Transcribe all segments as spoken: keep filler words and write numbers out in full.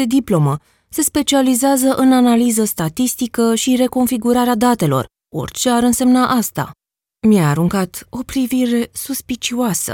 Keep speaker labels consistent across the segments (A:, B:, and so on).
A: de diplomă. Se specializează în analiză statistică și reconfigurarea datelor, orice ar însemna asta. Mi-a aruncat o privire suspicioasă.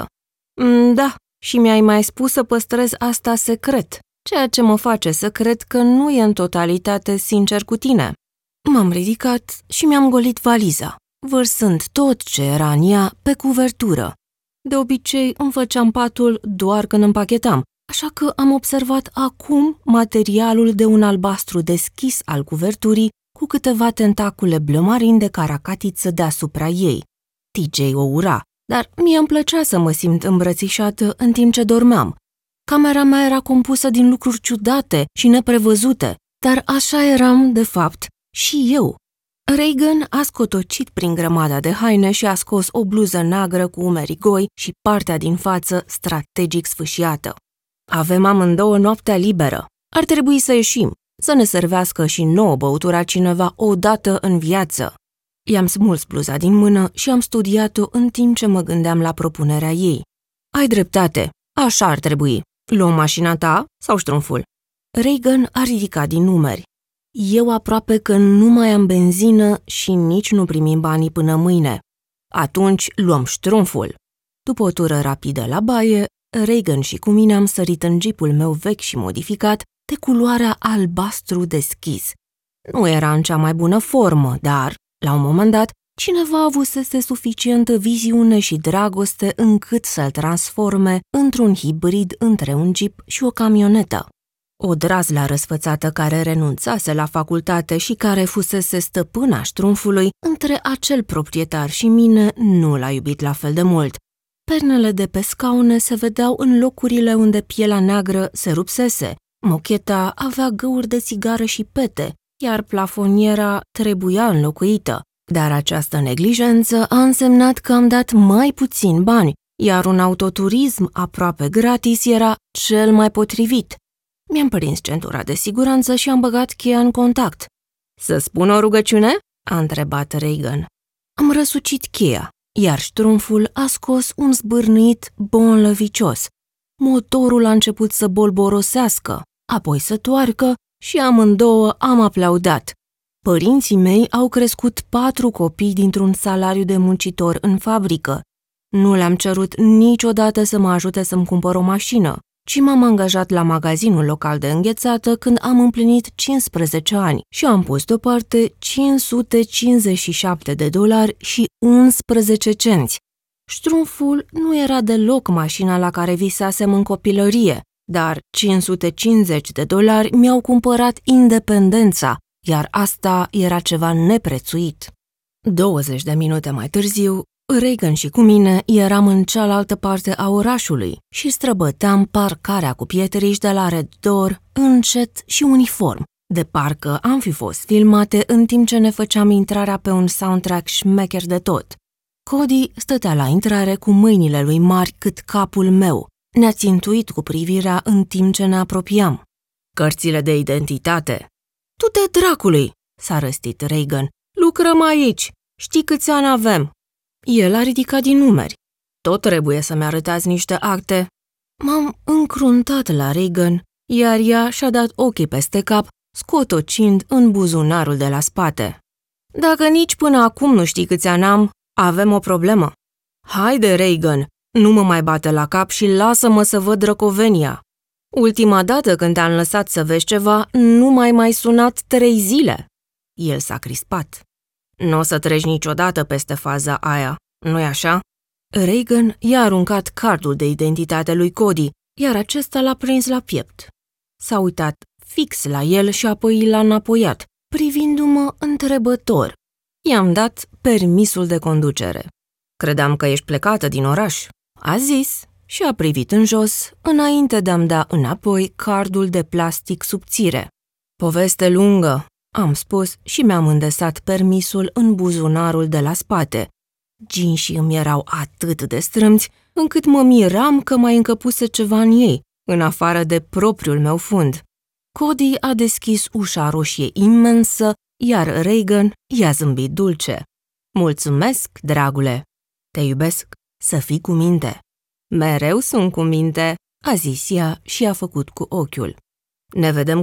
A: Da, și mi-ai mai spus să păstrez asta secret, ceea ce mă face să cred că nu e în totalitate sincer cu tine. M-am ridicat și mi-am golit valiza, vărsând tot ce era în ea pe cuvertură. De obicei îmi făceam patul doar când împachetam, așa că am observat acum materialul de un albastru deschis al cuverturii cu câteva tentacule blămarini de caracatiță deasupra ei. T J o ura, dar mie îmi plăcea să mă simt îmbrățișată în timp ce dormeam. Camera mea era compusă din lucruri ciudate și neprevăzute, dar așa eram, de fapt, și eu. Reagan a scotocit prin grămada de haine și a scos o bluză neagră cu umerii goi și partea din față strategic sfâșiată. Avem amândouă noaptea liberă. Ar trebui să ieșim, să ne servească și nouă băutura cineva o dată în viață. I-am smuls bluza din mână și am studiat-o în timp ce mă gândeam la propunerea ei. Ai dreptate, așa ar trebui. Luăm mașina ta sau ștrumful? Reagan a ridicat din numeri. Eu aproape că nu mai am benzină și nici nu primim banii până mâine. Atunci luăm ștrumful. După o tură rapidă la baie, Reagan și cu mine am sărit în jeepul meu vechi și modificat de culoarea albastru deschis. Nu era în cea mai bună formă, dar, la un moment dat, cineva avusese suficientă viziune și dragoste încât să-l transforme într-un hibrid între un jeep și o camionetă. O drazlă răsfățată care renunțase la facultate și care fusese stăpâna ștrumfului, între acel proprietar și mine nu l-a iubit la fel de mult. Pernele de pe scaune se vedeau în locurile unde pielea neagră se rupsese, mocheta avea găuri de țigară și pete, iar plafoniera trebuia înlocuită. Dar această neglijență a însemnat că am dat mai puțin bani, iar un autoturism aproape gratis era cel mai potrivit. Mi-am prins centura de siguranță și am băgat cheia în contact. Să spun o rugăciune? A întrebat Reagan. Am răsucit cheia, iar ștrumful a scos un zbârnuit bonlăvicios. Motorul a început să bolborosească, apoi să toarcă și amândouă am aplaudat. Părinții mei au crescut patru copii dintr-un salariu de muncitor în fabrică. Nu le-am cerut niciodată să mă ajute să-mi cumpăr o mașină, ci m-am angajat la magazinul local de înghețată când am împlinit cincisprezece ani și am pus deoparte cinci sute cincizeci și șapte de dolari și unsprezece cenți. Ștrumful nu era deloc mașina la care visasem în copilărie, dar cinci sute cincizeci de dolari mi-au cumpărat independența, iar asta era ceva neprețuit. douăzeci de minute mai târziu, Reagan și cu mine eram în cealaltă parte a orașului și străbăteam parcarea cu pietriși de la Red Door, încet și uniform, de parcă am fi fost filmate în timp ce ne făceam intrarea pe un soundtrack șmecher de tot. Cody stătea la intrare cu mâinile lui mari cât capul meu. Ne-a țintuit cu privirea în timp ce ne apropiam. Cărțile de identitate. Du-te dracului, s-a răstit Reagan. Lucrăm aici. Știi câți ani avem? El a ridicat din numeri. Tot trebuie să-mi arătați niște acte. M-am încruntat la Reagan, iar ea și-a dat ochii peste cap, scotocind în buzunarul de la spate. Dacă nici până acum nu știi câți ani am, avem o problemă. Haide, Reagan, nu mă mai bate la cap și lasă-mă să văd drăcovenia. Ultima dată când te-am lăsat să vezi ceva, nu m-ai mai sunat trei zile. El s-a crispat. Nu o să treci niciodată peste faza aia, nu-i așa? Reagan i-a aruncat cardul de identitate lui Cody, iar acesta l-a prins la piept. S-a uitat fix la el și apoi l-a înapoiat, privindu-mă întrebător. I-am dat permisul de conducere. Credeam că ești plecată din oraș, a zis și a privit în jos, înainte de a-mi da înapoi cardul de plastic subțire. Poveste lungă, am spus și mi-am îndesat permisul în buzunarul de la spate. Ginșii îmi erau atât de strâmți, încât mă miram că mai încăpuse ceva în ei, în afară de propriul meu fund. Cody a deschis ușa roșie imensă, iar Reagan i-a zâmbit dulce. Mulțumesc, dragule. Te iubesc, să fii cu minte. Mereu sunt cu minte, a zis ea și a făcut cu ochiul. Ne vedem